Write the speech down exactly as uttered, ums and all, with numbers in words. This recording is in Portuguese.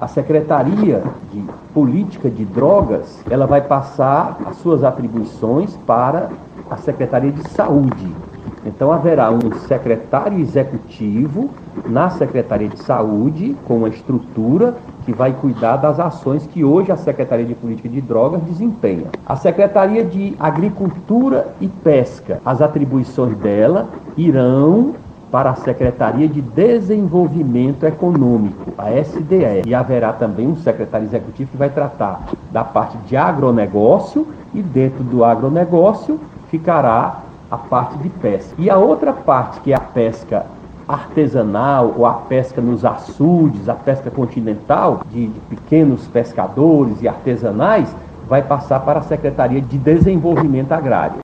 A Secretaria de Política de Drogas, ela vai passar as suas atribuições para a Secretaria de Saúde. Então haverá um secretário executivo na Secretaria de Saúde, com uma estrutura que vai cuidar das ações que hoje a Secretaria de Política de Drogas desempenha. A Secretaria de Agricultura e Pesca, as atribuições dela irão para a Secretaria de Desenvolvimento Econômico, a S D E. E haverá também um secretário executivo que vai tratar da parte de agronegócio, e dentro do agronegócio ficará a parte de pesca. E a outra parte, que é a pesca artesanal, ou a pesca nos açudes, a pesca continental, de, de pequenos pescadores e artesanais, vai passar para a Secretaria de Desenvolvimento Agrário.